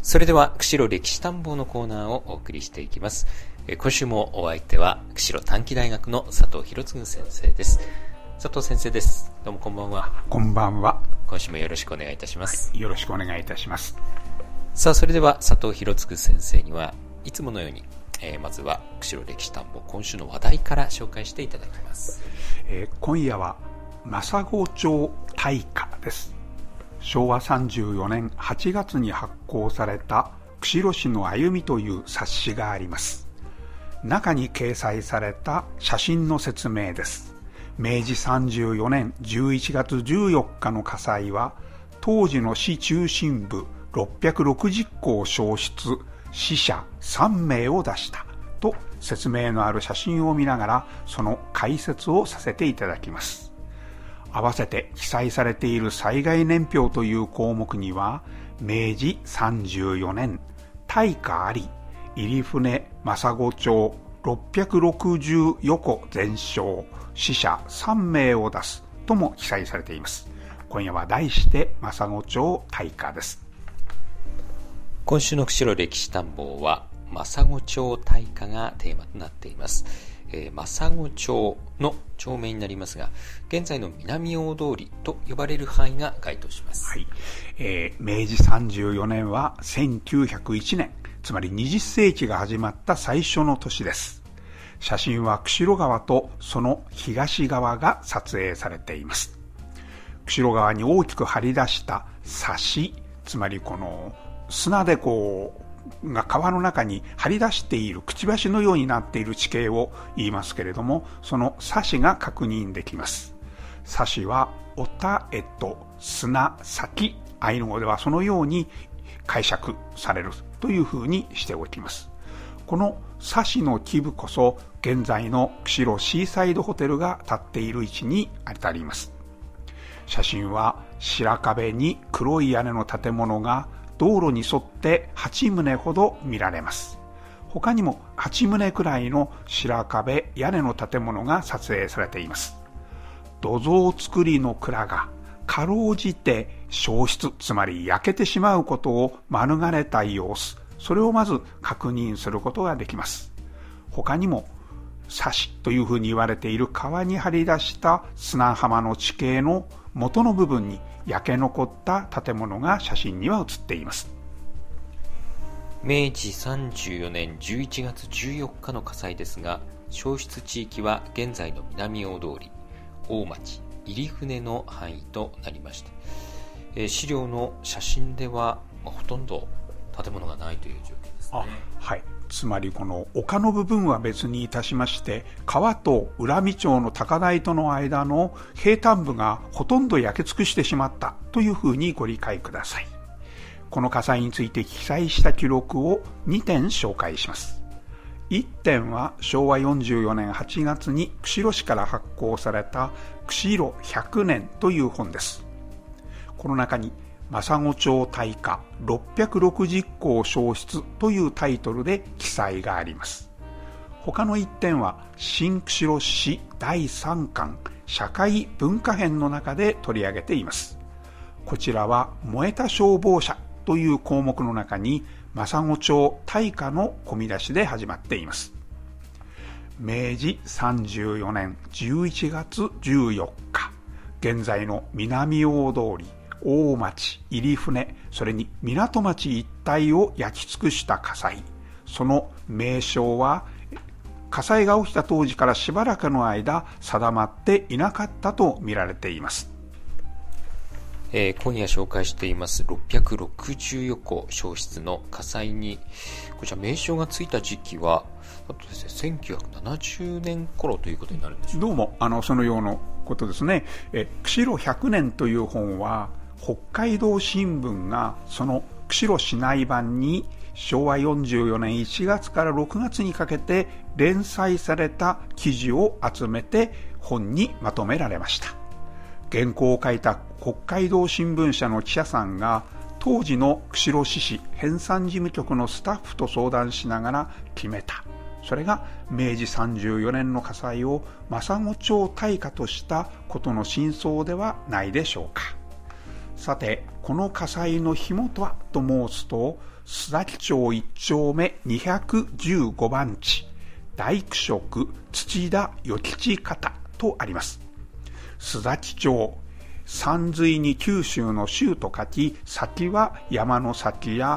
それでは釧路歴史探訪のコーナーをお送りしていきます。今週もお相手は釧路短期大学の佐藤博次先生です。佐藤先生です。どうもこんばんは。 こんばんは。 今週もよろしくお願いいたします。 よろしくお願いいたします。 さあ、それでは佐藤博次先生にはいつものように、まずは釧路歴史探訪今週の話題から紹介していただきます。 今夜は政子町大歌です。昭和34年8月に発行された釧路市の歩みという冊子があります。中に掲載された写真の説明です。明治34年11月14日の火災は当時の市中心部660戸を焼失、死者3名を出したと説明のある写真を見ながらその解説をさせていただきます。合わせて記載されている災害年表という項目には、明治34年大火あり入船政子町664戸全焼、死者3名を出すとも記載されています。今夜は題して政子町大火です。 今週の釧路歴史探訪は政子町大火がテーマとなっています。政子町の町名になりますが、現在の南大通りと呼ばれる範囲が該当します。 はい。明治34年は1901年、つまり20世紀が始まった最初の年です。写真は釧路川とその東側が撮影されています。釧路川に大きく張り出した差し、つまりこの砂でが川の中に張り出しているくちばしのようになっている地形を言いますけれども、その差しが確認できます。差しはおたえと砂先、アイヌ語ではそのように解釈されるというふうにしておきます。この差しの基部こそ現在の釧路シーサイドホテルが建っている位置にあたります。写真は白壁に黒い屋根の建物が道路に沿って8棟ほど見られます。他にも8棟くらいの白壁屋根の建物が撮影されています。土蔵造りの蔵がかろうじて焼失、つまり焼けてしまうことを免れた様子、それをまず確認することができます。他にも差しというふうに言われている川に張り出した砂浜の地形の元の部分に焼け残った建物が写真には写っています。 明治34年11月14日の火災ですが、焼失地域は現在の南大通り、大町、入船の範囲となりました。資料の写真では、ほとんど建物がないという状況ですね。 はい。つまりこの丘の部分は別にいたしまして、川と浦見町の高台との間の平坦部がほとんど焼け尽くしてしまったというふうにご理解ください。この火災について記載した記録を2点紹介します。1点は昭和44年8月に釧路市から発行された釧路100年という本です。この中に政子町大火660戸を焼失というタイトルで記載があります。他の一点は新釧路市第3巻社会文化編の中で取り上げています。こちらは燃えた消防車という項目の中に政子町大火の込み出しで始まっています。明治34年11月14日、現在の南大通り、大町、入船、それに港町一帯を焼き尽くした火災。その名称は火災が起きた当時からしばらくの間定まっていなかったと見られています。 今夜紹介しています664戸焼失の火災に、こちら名称がついた時期は1970年頃ということになるんでしょうか。 どうもそのようなことですね。釧路100年という本は北海道新聞がその釧路市内版に昭和44年1月から6月にかけて連載された記事を集めて本にまとめられました。原稿を書いた北海道新聞社の記者さんが当時の釧路市市編纂事務局のスタッフと相談しながら決めた。それが明治34年の火災を政子町大火としたことの真相ではないでしょうか。 さて、この火災の火元はと申すと、須崎町1丁目215番地、大工職土田与吉方とあります。須崎町、山水に九州の州と書き、崎は山の崎や、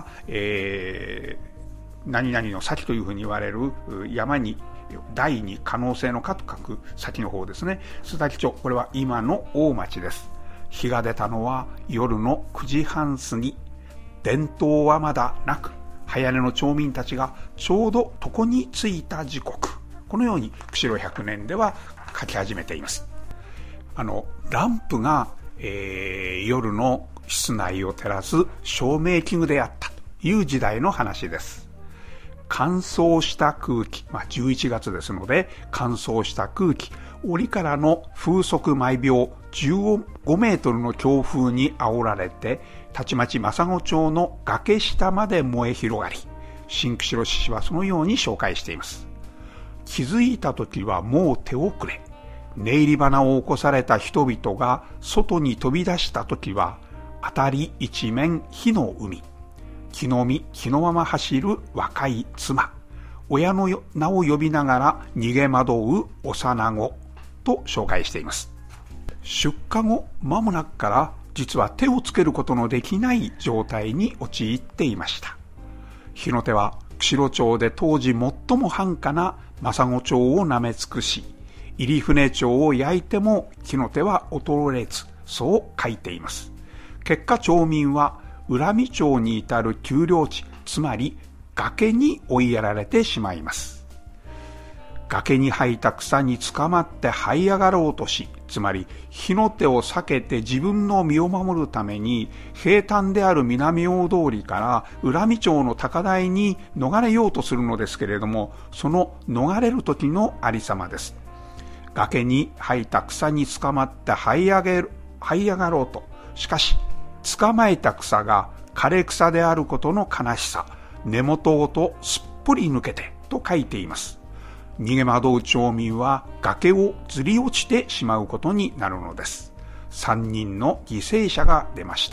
何々の崎というふうに言われる山に大に可能性の可と書く崎の方ですね。須崎町、これは今の大町です。火が出たのは夜の9時半過ぎ。電灯はまだなく、早寝の町民たちがちょうど床に着いた時刻、このように釧路100年では書き始めています。ランプが、夜の室内を照らす照明器具であったという時代の話です。乾燥した空気、11月ですので乾燥した空気、折からの風速毎秒15メートルの強風に煽られて、たちまち真砂町の崖下まで燃え広がり、新釧路市はそのように紹介しています。気づいた時はもう手遅れ。寝入り花を起こされた人々が外に飛び出した時は、辺り一面火の海。気の身気のまま走る若い妻。親の名を呼びながら逃げ惑う幼子と紹介しています。出火後間もなくから実は手をつけることのできない状態に陥っていました。火の手は釧路町で当時最も繁華な真砂町を舐め尽くし、入船町を焼いても火の手は衰えず、そう書いています。結果町民は浦見町に至る丘陵地、つまり崖に追いやられてしまいます。崖に生えた草につかまって這い上がろうとし、つまり火の手を避けて自分の身を守るために平坦である南大通りから浦見町の高台に逃れようとするのですけれども、その逃れる時のありさまです。崖に生えた草につかまって這い上がろうと、しかし捕まえた草が枯れ草であることの悲しさ、根元ごとすっぽり抜けてと書いています。逃げ惑う町民は崖をずり落ちてしまうことになるのです。3人の犠牲者が出ました。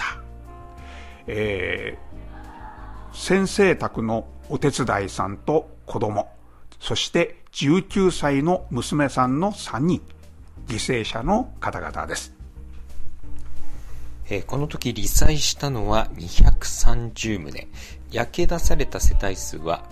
先生宅のお手伝いさんと子供、そして19歳の娘さんの3人、犠牲者の方々です。 この時罹災したのは230棟、焼け出された世帯数は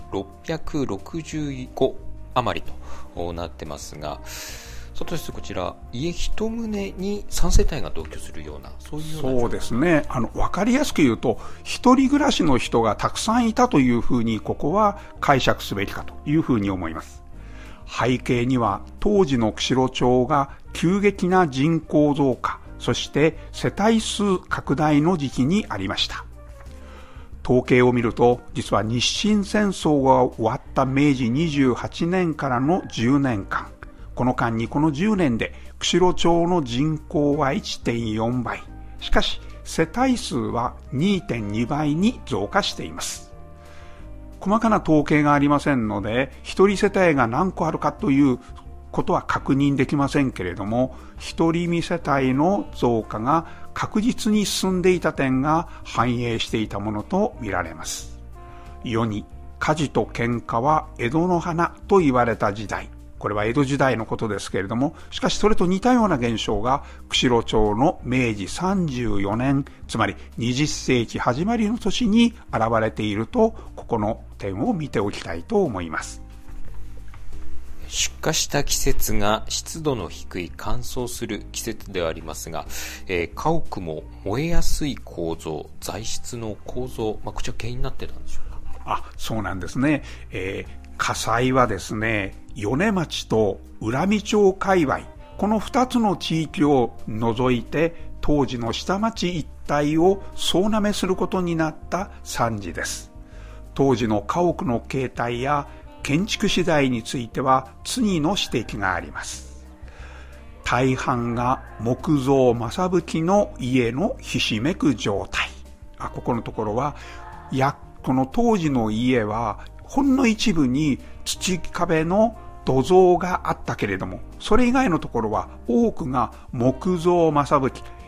665余りとなってますが、佐藤先生、こちら家一棟に3世帯が同居するような、 そうですね。わかりやすく言うと、一人暮らしの人がたくさんいたというふうにここは解釈すべきかというふうに思います。背景には当時の釧路町が急激な人口増加、そして世帯数拡大の時期にありました。統計を見ると、実は日清戦争が終わった明治28年からの10年間、この間にこの10年で釧路町の人口は 1.4 倍、しかし世帯数は 2.2 倍に増加しています。細かな統計がありませんので、一人世帯が何個あるかということは確認できませんけれども、一人身世帯の増加が確実に進んでいた点が反映していたものとみられます。世に火事と喧嘩は江戸の花と言われた時代、これは江戸時代のことですけれども、しかしそれと似たような現象が釧路町の明治34年、つまり20世紀始まりの年に現れていると、ここの点を見ておきたいと思います。 出火した季節が湿度の低い乾燥する季節ではありますが、家屋も燃えやすい構造、材質の構造、こちら原因になってたんでしょうか。 そうなんですね。火災はですね、米町と浦見町界隈、この2つの地域を除いて当時の下町一帯を総なめすることになった惨事です。当時の家屋の形態や建築資材については次の指摘があります。大半が木造正吹きの家のひしめく状態。ここのところは、この当時の家はほんの一部に土壁の土蔵があったけれども、それ以外のところは多くが木造正吹き、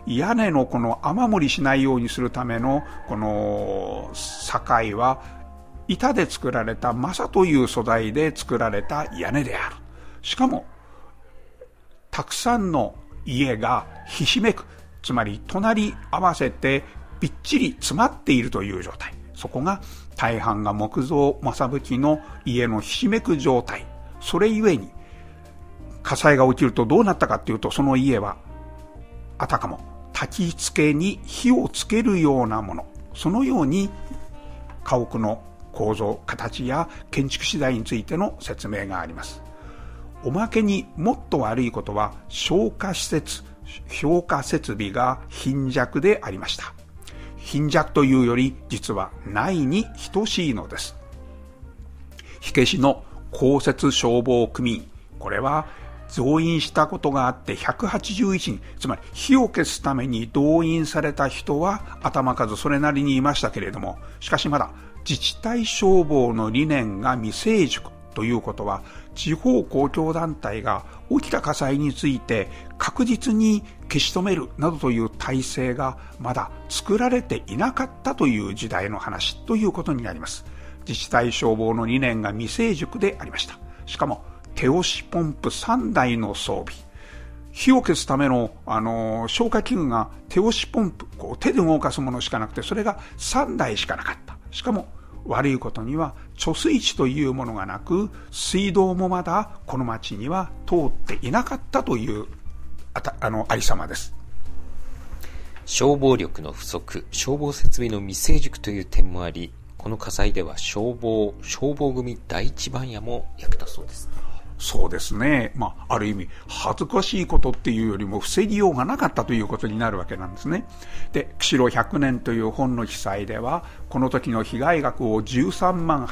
屋根のこの雨漏りしないようにするためのこの境は板で作られたマサという素材で作られた屋根である。しかもたくさんの家がひしめく、つまり隣り合わせてびっちり詰まっているという状態。そこが大半が木造正葺の家のひしめく状態。それゆえに火災が起きるとどうなったかというと、その家はあたかも焚き付けに火をつけるようなもの、そのように家屋の構造、形や建築資材についての説明があります。おまけにもっと悪いことは消火設備が貧弱でありました。貧弱というより実はないに等しいのです。火消しの公設消防組員、これは増員したことがあって181人、つまり火を消すために動員された人は頭数それなりにいましたけれども、しかしまだ自治体消防の理念が未成熟ということは、地方公共団体が起きた火災について確実に消し止めるなどという体制がまだ作られていなかったという時代の話ということになります。自治体消防の理念が未成熟でありました。しかも手押しポンプ3台の装備、火を消すための、消火器具が手押しポンプ、手で動かすものしかなくて、それが3台しかなかった。しかも悪いことには貯水池というものがなく、水道もまだこの町には通っていなかったというありさまです。 消防力の不足、消防設備の未成熟という点もあり、この火災では消防組第一番屋も焼けたそうです。 そうですね。ある意味恥ずかしいことっていうよりも防ぎようがなかったということになるわけなんですね。で、釧路100年という本の記載では、この時の被害額を13万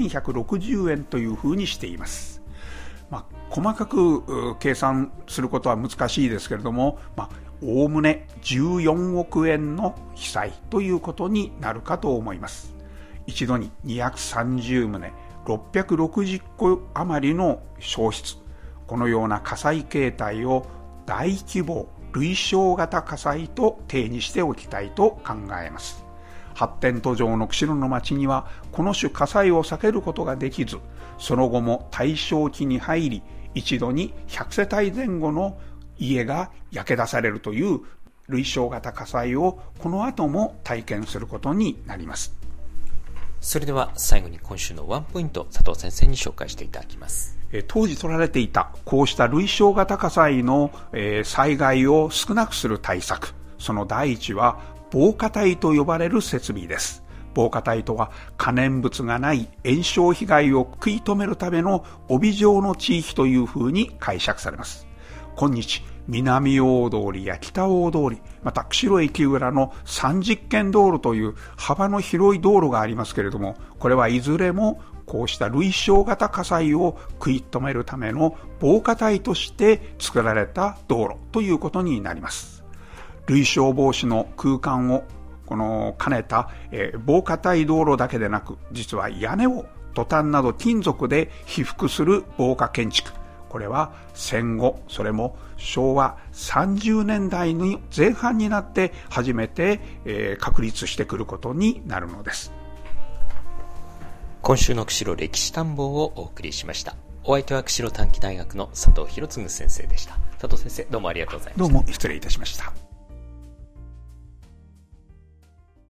8160円というふうにしています。細かく計算することは難しいですけれども、おおむね14億円の被災ということになるかと思います。一度に230棟、660個余りの焼失、このような火災形態を大規模類焼型火災と定義しておきたいと考えます。発展途上の釧路の町にはこの種火災を避けることができず、その後も大正期に入り、一度に100世帯前後の家が焼け出されるという類焼型火災をこの後も体験することになります。 それでは最後に今週のワンポイント、佐藤先生に紹介していただきます。 当時取られていたこうした類焼型火災の災害を少なくする対策、その第一は防火帯と呼ばれる設備です。防火帯とは可燃物がない延焼被害を食い止めるための帯状の地域というふうに解釈されます。今日南大通りや北大通り、また釧路駅裏の30軒道路という幅の広い道路がありますけれども、これはいずれもこうした類焼型火災を食い止めるための防火帯として作られた道路ということになります。類焼防止の空間を兼ねた、防火帯道路だけでなく、実は屋根をトタンなど金属で被覆する防火建築、これは戦後、それも昭和30年代の前半になって初めて、確立してくることになるのです。 今週の釧路歴史探訪をお送りしました。お相手は釧路短期大学の佐藤博次先生でした。佐藤先生、どうもありがとうございました。 どうも失礼いたしました。